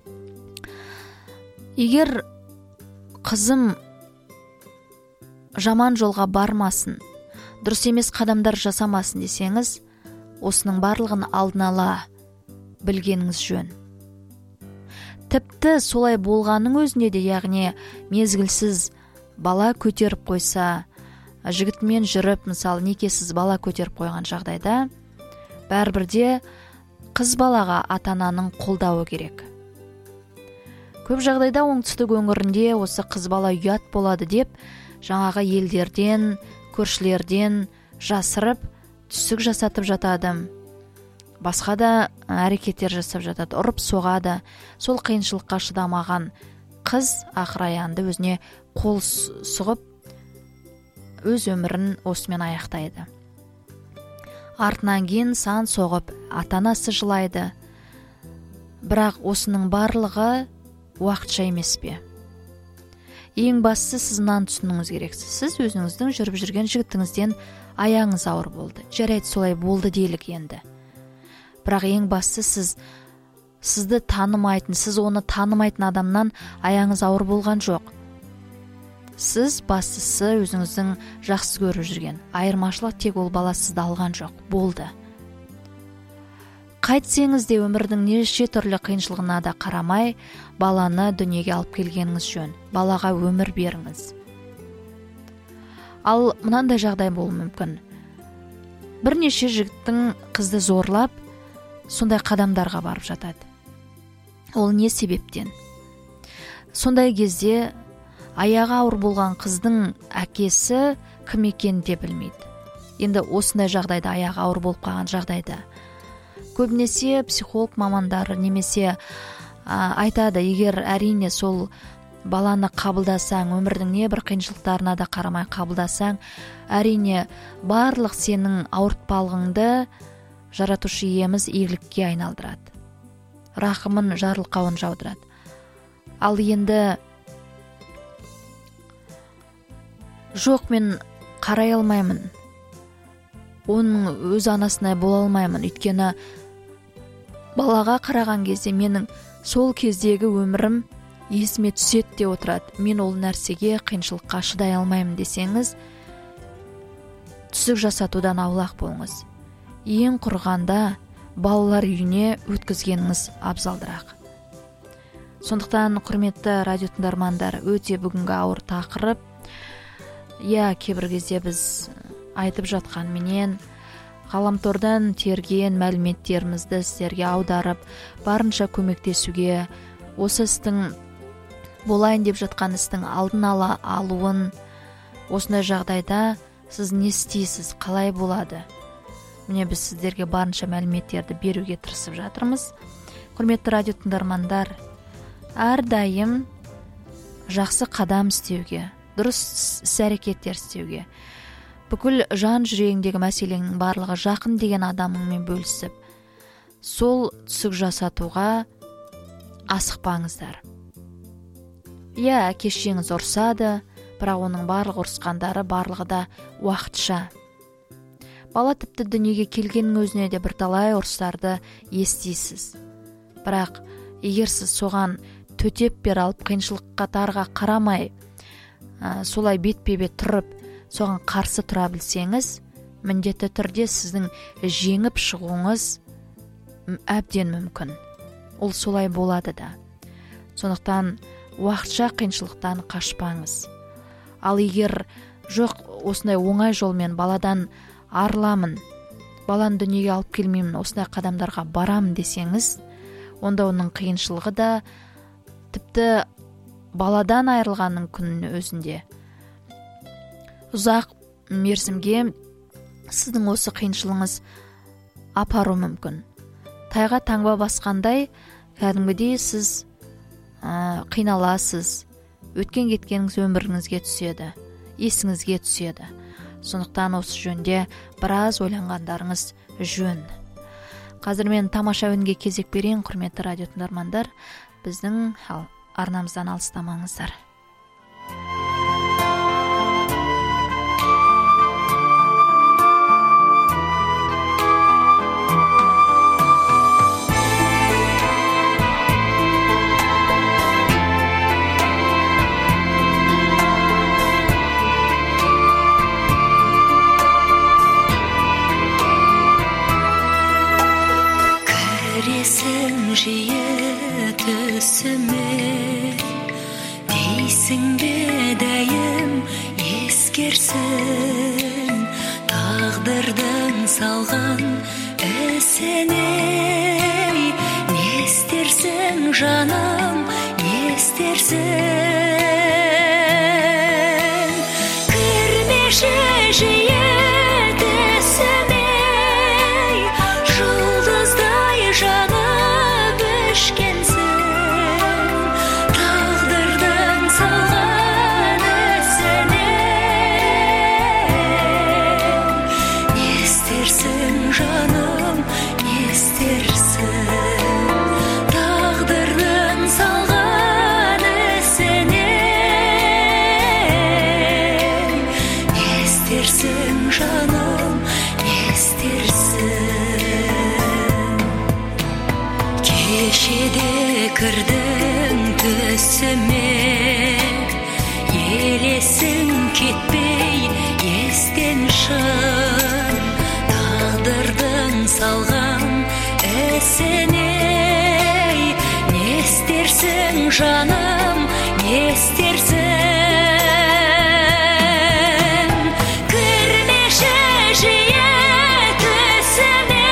Егер қызым жаман жолға бармасын, дұрыс емес қадамдар жасамасын десеңіз, осының барлығын алдын ала білгеніңіз жөн. Тіпті солай болғаның өзінде де, яғни мезгілсіз бала көтеріп қойса, жігітмен жүріп, мысалы некесіз бала көтеріп қойған жағдайда, бәрібірде қыз балаға ата-ананың қолдауы керек. Көп жағдайда оңтүстік өңірінде осы қыз бала ұят болады деп, жаңағы елдерден, көршілерден жасырып, түсік жасатып жатады. Басқа да әрекеттер жасап жатады, ұрып соғады. Сол қиыншылыққа шыдамаған қыз ақыраяғында өзіне қол сұғып, өз өмірін осымен аяқтайды. Артынан кейін сан соғып, ата-анасы жылайды. Бірақ осының барлығы уақытша емес пе? Ең бастысы сіз мынаны түсінуіңіз керексіз. Сіз өзіңіздің жүріп жүрген жігітіңізден аяғыңыз ауыр болды. Жарайды, солай болды делік енді. Бірақ ең бастысы сізді танымайтын, сіз оны танымайтын адамнан аяғыңыз ауыр болған жоқ. Сіз бастысы өзіңіздің жақсы көріп жүрген. Айырмашылық тек ол бала сізді алған жоқ. Болды. Қайтсеңіз де өмірдің неше түрлі қиыншылығына да қарамай, баланы дүниеге алып келгеніңіз жөн. Балаға өмір беріңіз. Ал мынандай жағдай болуы мүмкін. Бірнеше жігіттің қызды зорлап, сондай қадамдарға барып жатады. Ол не себептен? Сондай кезде аяғы ауыр болған қыздың әкесі кім екенін де білмейді. Енді осындай жағдайда, аяғы ауыр болып қалған жағдайда, көбінесе психолог мамандары немесе айтады, егер әрине сол баланы қабылдасаң, өмірдің небір қиыншылықтарына да қарамай қабылдасаң, әрине барлық сенің ауыртпалығыңды жаратушы иеміз игілікке айналдырады. Рахымын, жарылқауын жаудырады. Ал енді жоқ, мен қарай алмаймын, оның өз анасындай бола алмаймын, өйткені балаға қараған кезде менің сол кездегі өмірім есіме түседі де отырады. Мен ол нәрсеге, қиыншылыққа шыдай алмаймын десеңіз, түсік жасатудан аулақ болыңыз. Ең құрғанда балалар үйіне өткізгеніңіз абзалдырақ. Сондықтан, құрметті радио тыңдармандар, өте бүгінгі ауыр тақырып. Кейбір кезде біз айтып жатқан менен ғаламтордан терген мәліметтерімізді сіздерге аударып, барынша көмектесуге, осы істің болайын деп жатқан істің алдын ала алуын, осындай жағдайда сіз не істейсіз, қалай болады? Міне біз сіздерге барынша мәліметтерді беруге тырысып жатырмыз. Құрметті радио тыңдармандар, әрдайым жақсы қадам істеуге, дұрыс іс-әрекеттер істеуге, бүкіл жан жүрегіңдегі мәселенің барлығы жақын деген адамыңмен бөлісіп, сол түсік жасатуға асықпаңыздар. Кешеңіз ұрсады, бірақ оның барлық ұрысқандары барлығы да уақытша. Бала тіпті дүниеге келгеннің өзіне де бірталай ұрыстарды естисіз. Бірақ егер сіз соған төтеп бер алып, қиыншылыққа дарға қарамай, солай бетпе-бет тұрып, соған қарсы тұра білсеңіз, міндетті түрде сіздің жеңіп шығуыңыз әбден мүмкін. Ол солай болады да. Сондықтан уақытша қиыншылықтан қашпаңыз. Ал егер жоқ, осындай оңай жолмен баладан арыламын, баланы дүниеге алып келмеймін, осындай қадамдарға барамын десеңіз, онда оның қиыншылығы да тіпті баладан айырылғанның күнінің өзінде ұзақ мерзімге сіздің осы қиыншылығыңыз апару мүмкін. Тайға таңба басқандай, кәдімгідей сіз қиналасыз, өткен кеткеніңіз өміріңізге түседі, есіңізге түседі. Сондықтан осы жөнде біраз ойланғандарыңыз жөн. Қазір мен тамаша үнге кезек берейін, құрметті радио тыңдармандар. Біздің арнамыздан алыстамаңыздар. Жиі түсіме дейсің бе дәйім ескерсін тағдырдың салған ісіне не істерсің жаным не істерсің кірмеші жиі түсіме жұлдыздай жанып өшкенсің тағдырдың салған ісіне не істерсің жаным не істерсің тағдырдың салған ісіне не істерсің жаным не істерсің кешеде кірдің түсіме елесің кетпей естен шын тағдырдың салған ісіне не істерсің жаным не істерсің кірмеші жиі түсіме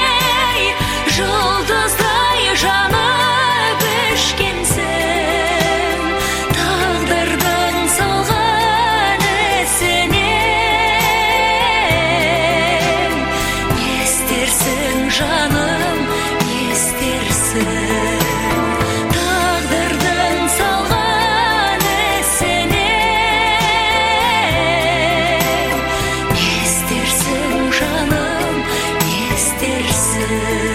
жұлдыздай жанып өшкенсің тағдырдың салған ісіне не істерсің жаным не істерсің тағдырдың салған ісіне не істерсің жаным не істерсің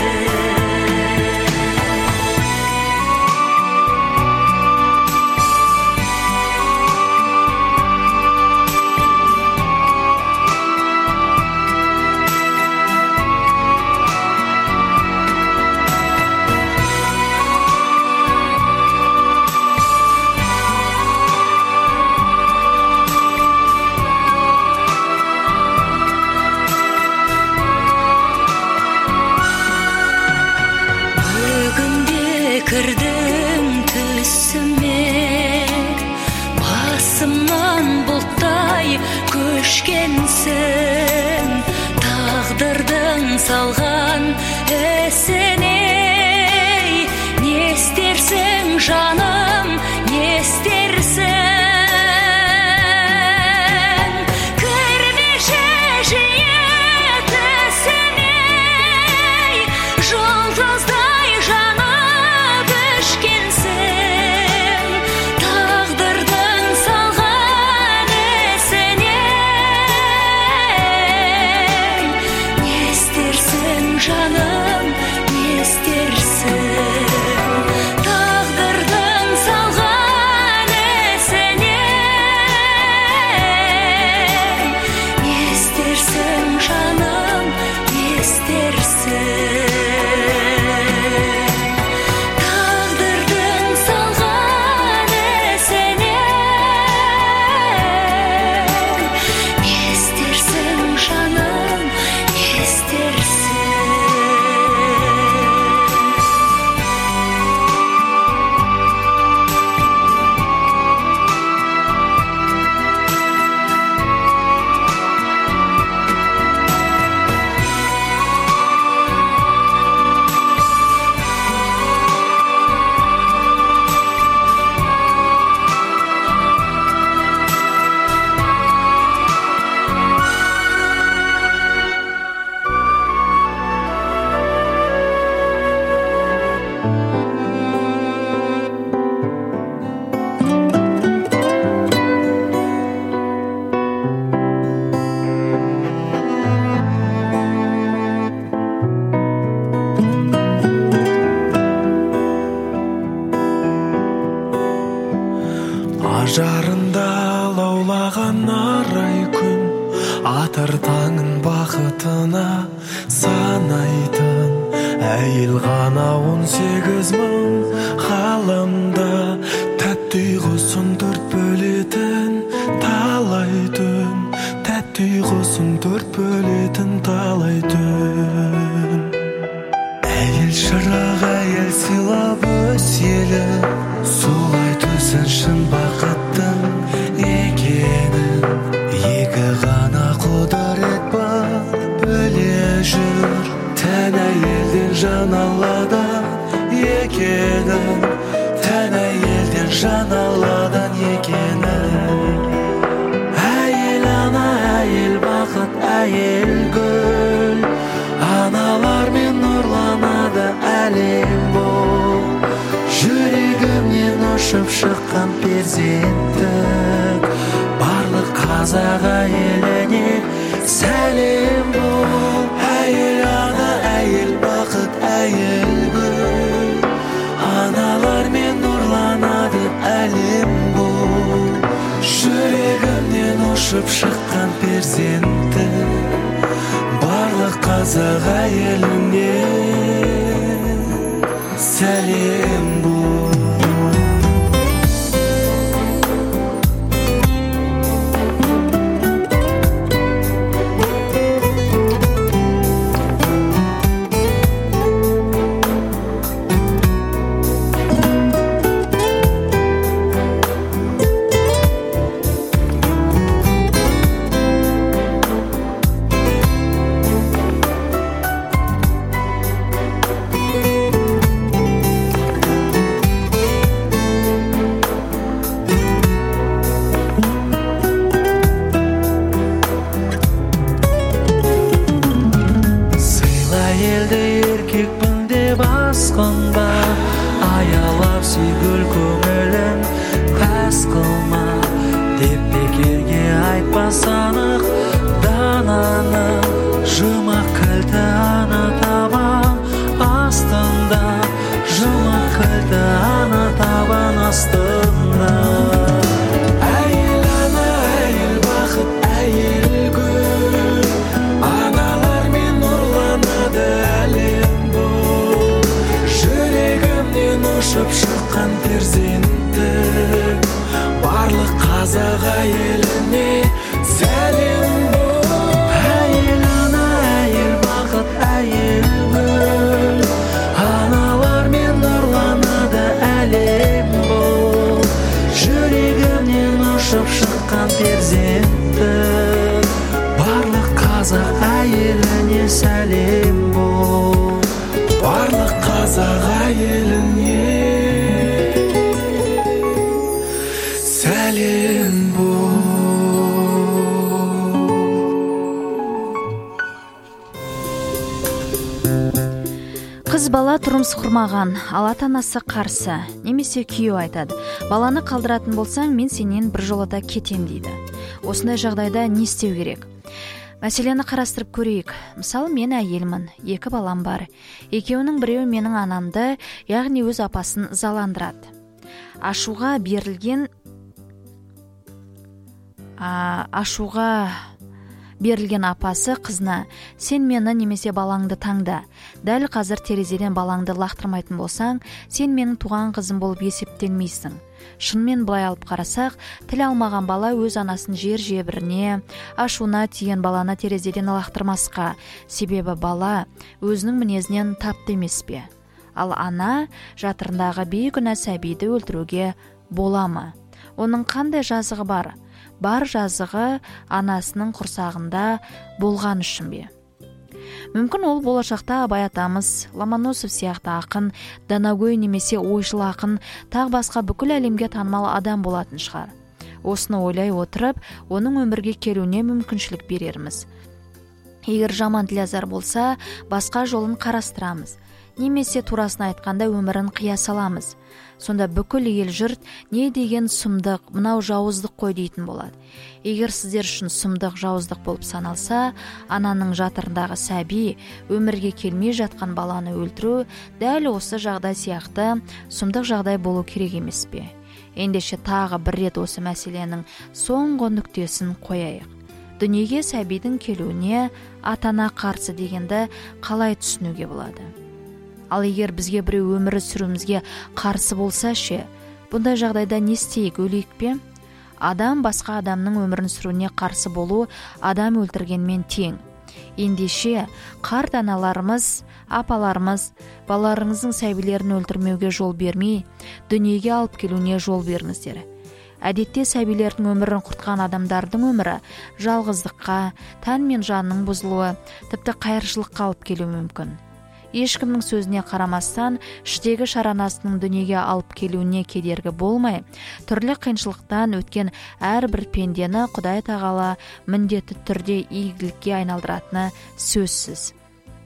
бүгінде кірдің түсіме басымнан бұлттай көшкенсің тағдырдың салған ісіне не істерсің жаным не істерсің кірмеші жиі түсіме жұлдыздай жанып өшкенсің тағдырдың салған ісіне не істерсің жаным не істерсің тағдырдың салған ісіне не істерсің жаным не істерсің тағдырдың салған ісіне не істерсің жаным не істерсің ажарында лаулаған арай күн атар таңын бақытына санайтын әйел ғана 18 мың ғаламда тәтті ұйқысын төрт бөлетін талай түн тәтті ұйқысын төрт бөлетін талай түн әйел шырақ әйел сыйлап өсиелі солай төсін шын бақыттың екенін шыққан перзенттік барлық қазақ әйеліне сәлем бол. Әйел ана, әйел бақыт, әйел гүл, аналармен нұрланады әлем бұл. Жүрегімнен ұшып шыққан перзенті барлық қазақ әйеліне сәлем бұл. Басқынба, аялап сүйгіл көңілін пәс қылма, деп бекерге айтпас анық дананы. Жұмақ кілті ана табан астында, жұмақ кілті ана табан астында. Әйел ана, әйел бақыт, әйел гүл, аналармен нұрланады әлем. Ұшып шыққан перзенті барлық қазақ әйеліне сәлем бол. Әйел ана, әйел бақыт, әйел гүл, аналармен нұрланады әлем бұл. Жүрегімнен ұшып шыққан перзенті барлық қазақ әйеліне сәлем бол. Барлық қазақ әйеліне сәлем бол. Қыз бала тұрмыс құрмаған, ал ата-анасы қарсы, немесе күйеу айтады: баланы қалдыратын болсаң, мен сенен біржолата кетем дейді. Осындай жағдайда не істеу керек? Мәселені қарастырып көрейік. Мысалы, мен әйелмін, 2 балам бар. Екеуінің біреуі менің анамды, яғни өз апасын заландырады. Ашуға берілген апасы қызына: сен мені немесе балаңды таңда. Дәл қазір терезеден балаңды лақтырмайтын болсаң, сен менің туған қызым болып есептелмейсің. Шынымен былай алып қарасақ, тіл алмаған бала өз анасын жер-жебіріне, ашуына тиген баланы терезеден лақтырмасқа. Себебі бала өзінің мінезінен тапты емес пе? Ал ана жатырындағы бейкүнә сәбиді өлтіруге бола ма? Оның қандай жазығы бар? Бар жазығы анасының құрсағында болған үшін бе? Мүмкін ол болашақта Абай атамыз, Ломоносов сияқты ақын, Данагөй немесе ойшыл ақын, тағы басқа бүкіл әлемге танымал адам болатын шығар. Осыны ойлай отырып, оның өмірге келуіне мүмкіншілік берерміз. Егер жаман тілазар болса, басқа жолын қарастырамыз. Немесе турасын айтқанда өмірін қия саламыз. Сонда бүкіл ел жұрт не деген сұмдық, мынау жауыздық қой дейтін болады. Егер сіздер үшін сұмдық, жауыздық болып саналса, ананың жатырындағы сәби өмірге келмей жатқан баланы өлтіру дәл осы жағдай сияқты сұмдық жағдай болу керек емес пе? Ендеше тағы бір рет осы мәселенің соңғы нүктесін қояйық. Дүниеге сәбидің келуіне ата-ана қарсы дегенді қалай түсінуге болады? Ал егер бізге біреу өмірі сүруімізге қарсы болса ше, бұндай жағдайда не істейік, өлейік пе? Адам басқа адамның өмірін сүруіне қарсы болу адам өлтіргенмен тең. Ендеше қарт аналарымыз, апаларымыз, балаларыңыздың сәбилерін өлтірмеуге жол бермей, дүниеге алып келуіне жол беріңіздер. Әдетте сәбилердің өмірін құртқан адамдардың өмірі жалғыздыққа, тән мен жанның бұзылуы, тіпті қайыршылыққа алып келуі мүмкін. Ешкімнің сөзіне қарамастан, іштегі шаранасының дүниеге алып келуіне кедергі болмай, түрлі қиыншылықтан өткен әрбір пендені Құдай тағала міндетті түрде игілікке айналдыратыны сөзсіз.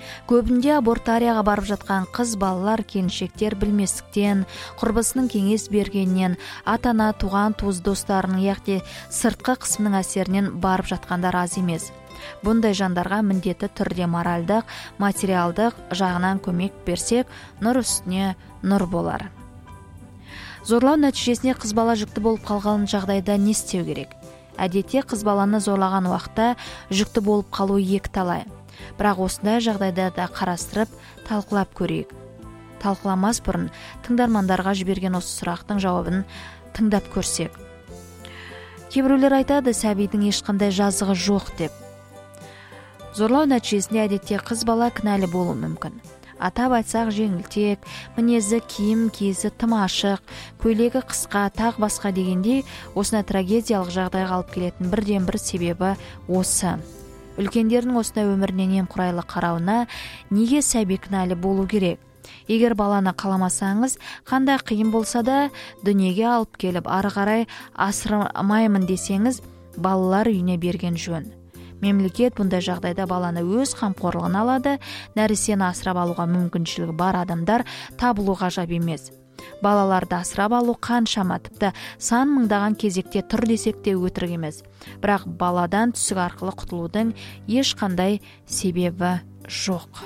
Көбінде абортарияға барып жатқан қыз балалар, келіншектер білместіктен, құрбысының кеңес бергеннен, ата-ана, туған туыс достарының, яғни сыртқы қысымның әсерінен барып жатқандар аз емес. Бұндай жандарға міндетті түрде моральдық, материалдық жағынан көмек берсек, нұр үстіне нұр болар. Зорлау нәтижесінде қыз бала жүкті болып қалған жағдайда не істеу керек? Әдетте қыз баланы зорлаған уақытта жүкті болып қалу екіталай. Бірақ осындай жағдайда да қарастырып, талқылап көрейік. Талқыламас бұрын тыңдармандарға жіберген осы сұрақтың жауабын тыңдап көрсек. Кейбіреулер айтады, сәбидің ешқандай жазығы жоқ деп. Зорлау нәтижесінде әдетте қыз бала кінәлі болуы мүмкін. Атап айтсақ, жеңілтек, мінезі, киім киізі тым ашық, көйлегі қысқа, тағы басқа дегендей, осына трагедиялық жағдайға алып келетін бірден бір себебі осы. Үлкендердің осындай өміріне немқұрайлы қарауына неге сәби кінәлі болу керек? Егер баланы қаламасаңыз, қандай қиын болса да дүниеге алып келіп, ары қарай асырмаймын десеңіз, балалар үйіне берген жөн. Мемлекет бұндай жағдайда баланы өз қамқорлығына алады, нәрестені асырап алуға мүмкіншілігі бар адамдар табылу ғажап емес. Балаларды асырап алу қаншама, тіпті сан мыңдаған кезекте тұр десек те өтірік емес. Бірақ баладан түсік арқылы құтылудың ешқандай себебі жоқ.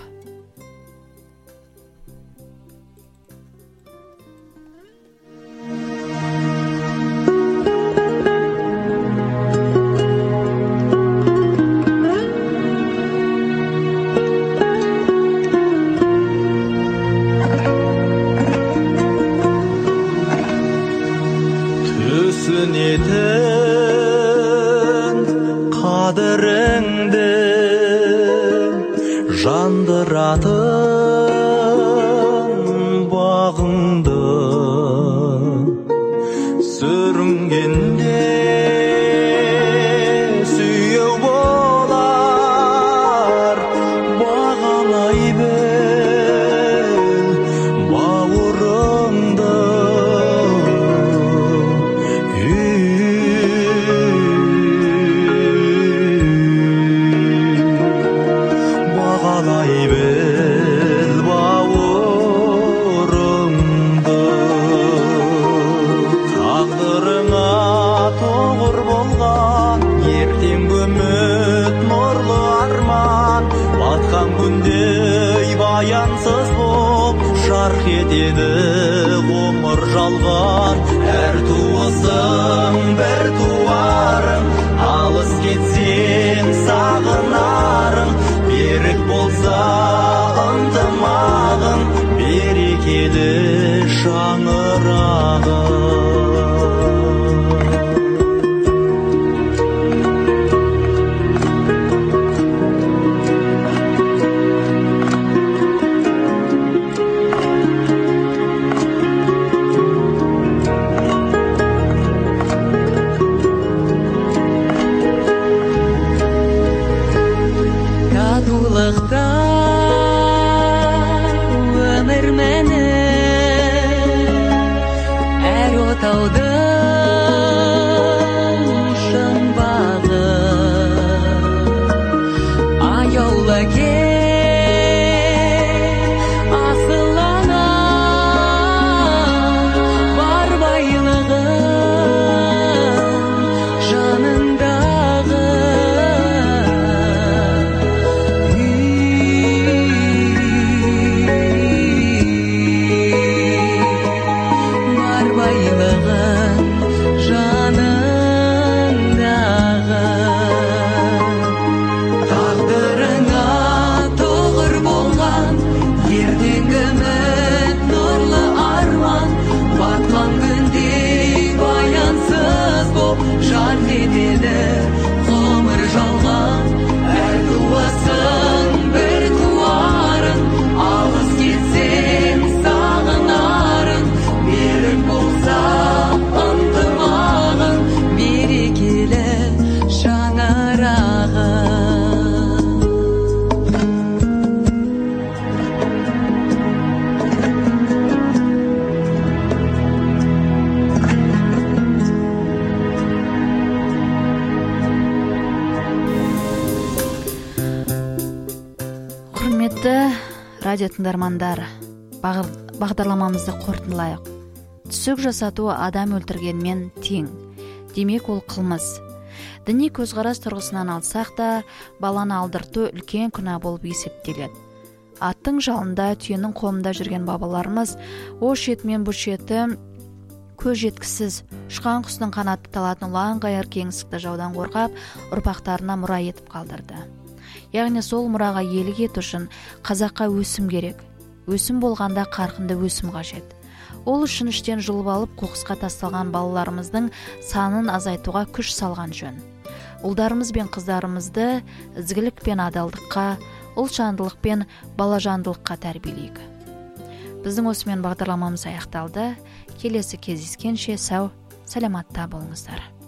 Қадіріңді жандыратын бағыңды сүрінгенде сүйеу болар, бағалай біл бауырыңды. Бағалай біл бауырыңды. Тағдырыңа тоғыр болған ертең үміт нұрлы арман, батқан күндей баянсыз боп жарқ етеді ғұмыр жалған. Әр туысың бір туарың, алыс кетсең сағынарың, берік болса ынтымағың, берекелі шаңырағың. радио тыңдармандар, бағдарламамызды қорытындылайық. Түсік жасату адам өлтіргенмен тең. Демек ол қылмыс. Діни көзқарас тұрғысынан алсақ та, баланы алдырту үлкен күнә болып есептеледі. Аттың жалында, түйенің қолында жүрген бабаларымыз о шетмен бұл шеті көз жеткісіз, ұшқан құстың қанатты талатын ұлан қайыр кеңістікті жаудан қорғап, ұрпақтарына мұра етіп қалдырды. Яғни сол мұраға иелік ету үшін қазаққа өсім керек. Өсім болғанда қарқынды өсім қажет. Ол үшін іштен жұлып алып қоқысқа тасталған балаларымыздың санын азайтуға күш салған жөн. Ұлдарымыз бен қыздарымызды ізгілік пен адалдыққа, ұлтжандылық пен балажандылыққа тәрбиелейік. Біздің осымен бағдарламамыз аяқталды. Келесі кездескенше сау, саламатта болыңыздар.